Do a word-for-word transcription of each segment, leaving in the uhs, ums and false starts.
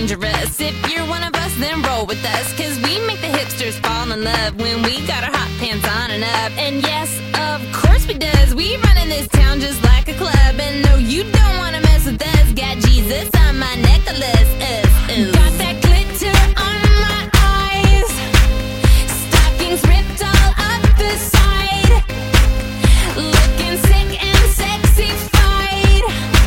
dangerous. If you're one of us, then roll with us, cause we make the hipsters fall in love when we got our hot pants on and up. And yes, of course we does. We run in this town just like a club. And no, you don't wanna mess with us. Got Jesus on my necklace. Uh, uh. Got that glitter on my eyes. Stockings ripped all up the side. Looking sick and sexy-fied.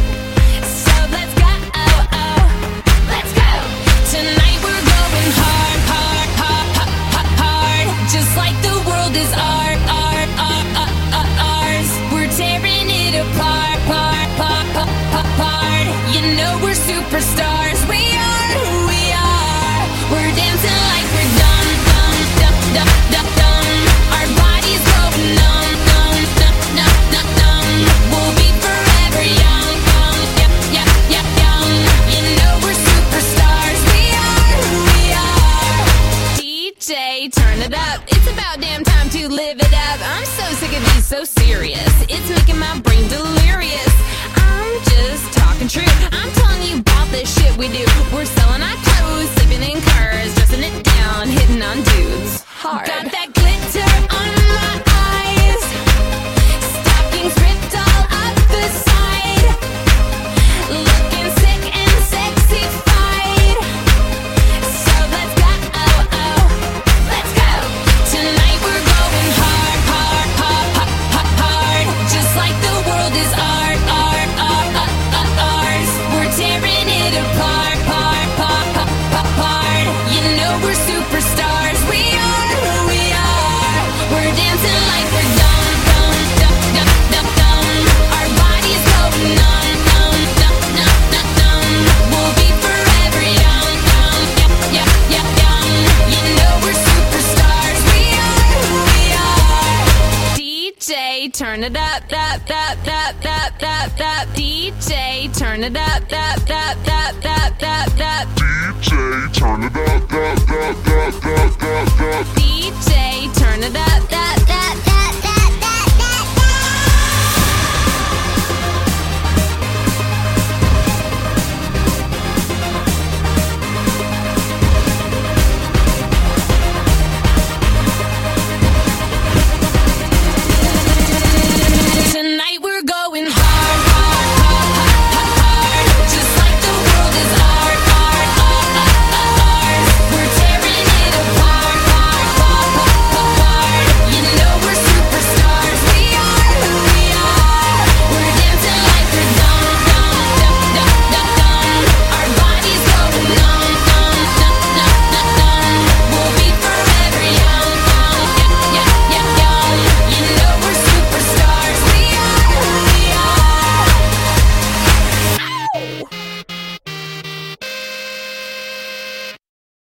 So let's go, oh, oh, let's go. Tonight we're going hard, hard, hard, hard, hard, hard. Just like the world is art, art, art, art, art, ours. We're tearing it apart, part, part, part, part, part. You know we're superstars. We are who we are. We're dancing like we're dumb, dumb, dumb, dumb, dumb, dumb. Our bodies go numb, numb, numb, numb, numb, numb. We'll be forever young, young, yep, yep, yep, young. You know we're superstars. We are who we are. D J, turn it up. It's about damn time to live it up. I'm so sick of you, so serious. It's making my brain delirious. I'm just talking true. I'm telling you about the shit we do. We're selling our clothes, sleeping in cars, dressing it down, hitting on dudes hard. Got that glitter on my eyes. Stockings ripped all up the side. Looking sick and sexy-fied. So let's go, oh, oh, let's go. Tonight we're going hard, hard, hard, hard, hard, hard. Just like the world is art, art, art, art, art, ours. We're tearing it apart, part, part, part, part, part. You know we're superstars. We are who we are. We're dancing like we're dumb, dumb, dumb, dumb, dumb, dumb. Our bodies go numb, numb, numb, numb, numb, numb. We'll be forever young, young, yep, yep, yep, young. You know we're superstars. We are who we are. D J, turn it up, up, up, up, up, up, up. D J, turn it up, up, up, up, up, up, up. D J, turn it up, up, up, up, up, up, up. D J, turn it up, up,